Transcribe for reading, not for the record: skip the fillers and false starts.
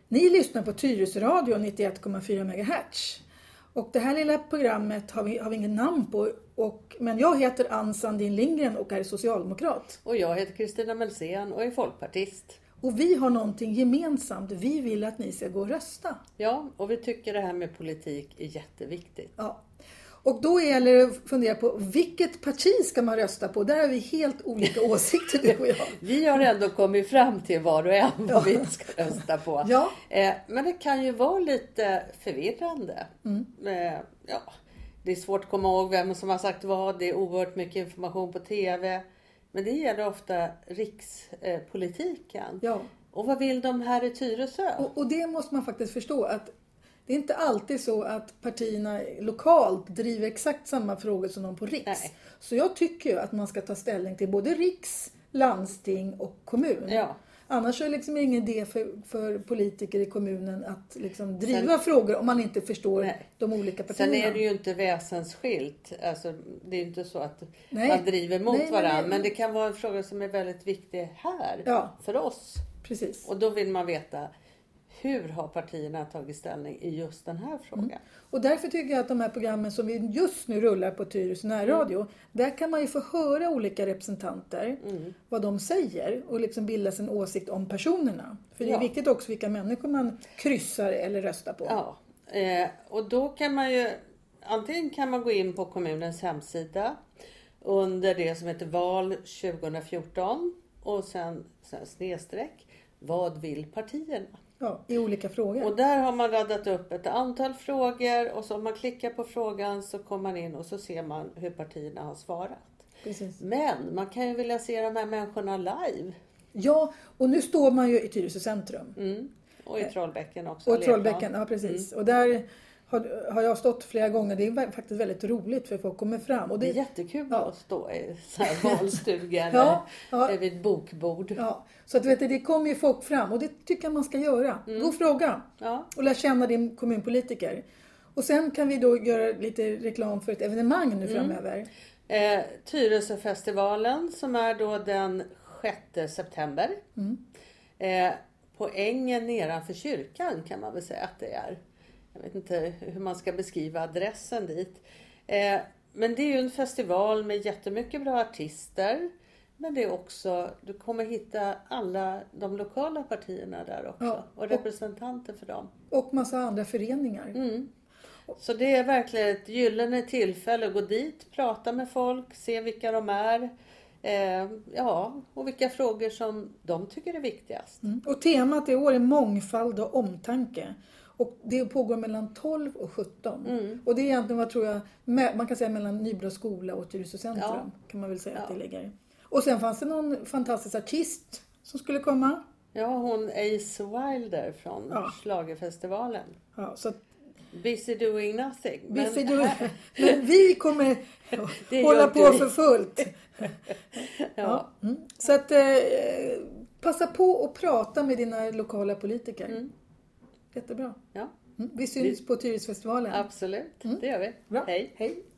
Ni lyssnar på Tyresö Radio 91,4 MHz. Och det här lilla programmet har vi ingen namn på. Men jag heter Ann Sandin Lindgren och är socialdemokrat. Och jag heter Kristina Melsén och är folkpartist. Och vi har någonting gemensamt. Vi vill att ni ska gå och rösta. Ja, och vi tycker det här med politik är jätteviktigt. Ja. Och då gäller det att fundera på vilket parti ska man rösta på. Där har vi helt olika åsikter, du och jag. Vi har ändå kommit fram till var och en vad vi ska rösta på. Ja. Men det kan ju vara lite förvirrande. Det är svårt att komma ihåg vem som har sagt vad. Det är oerhört mycket information på tv. Men det gäller ofta rikspolitiken. Ja. Och vad vill de här i Tyresö? Och det måste man faktiskt förstå att det är inte alltid så att partierna lokalt driver exakt samma frågor som de på riks. Nej. Så jag tycker att man ska ta ställning till både riks, landsting och kommun. Ja. Annars är det liksom ingen idé för politiker i kommunen att liksom driva frågor om man inte förstår de olika partierna. Sen är det ju inte väsensskilt. Alltså, det är ju inte så att man driver mot varandra. Men det kan vara en fråga som är väldigt viktig här för oss. Precis. Och då vill man veta hur har partierna tagit ställning i just den här frågan. Och därför tycker jag att de här programmen som vi just nu rullar på Tyresö närradio, där kan man ju få höra olika representanter, vad de säger och liksom bilda sin åsikt om personerna. För det är viktigt också vilka människor man kryssar eller röstar på. Ja, och då kan man ju, antingen kan man gå in på kommunens hemsida under det som heter val 2014 och sen snedstreck, vad vill partierna? Ja, i olika frågor. Och där har man radat upp ett antal frågor och så om man klickar på frågan så kommer man in och så ser man hur partierna har svarat. Precis. Men man kan ju vilja se de här människorna live. Ja, och nu står man ju i Tyresö centrum. Och i Trollbäcken också. Och Trollbäcken, ja precis. Och där har jag stått flera gånger. Det är faktiskt väldigt roligt för folk kommer fram. Och det är jättekul att stå i så här valstuga eller vid ett bokbord. Ja, så att det kommer ju folk fram och det tycker jag man ska göra. Gå och fråga och lär känna din kommunpolitiker. Och sen kan vi då göra lite reklam för ett evenemang nu framöver. Tyresöfestivalen som är då den 6 september. På ängen nedanför kyrkan kan man väl säga att det är. Jag vet inte hur man ska beskriva adressen dit. Men det är ju en festival med jättemycket bra artister. Men det är också, du kommer hitta alla de lokala partierna där också. Ja, och representanter för dem. Och massa andra föreningar. Så det är verkligen ett gyllene tillfälle att gå dit, prata med folk, se vilka de är. Och vilka frågor som de tycker är viktigast. Och temat i år är mångfald och omtanke. Och det pågår mellan 12 och 17. Och det är egentligen vad tror jag, man kan säga mellan Nybro skola och Tyresö centrum. Kan man väl säga att det ligger. Och sen fanns det någon fantastisk artist som skulle komma. Ja, hon Ace Wilder från Schlagerfestivalen. Ja, så Busy doing nothing. Men vi kommer hålla på för fullt. Så att passa på att prata med dina lokala politiker. Jättebra. Ja. Vi syns på Tyresöfestivalen. Absolut, det gör vi. Bra. Hej. Hej.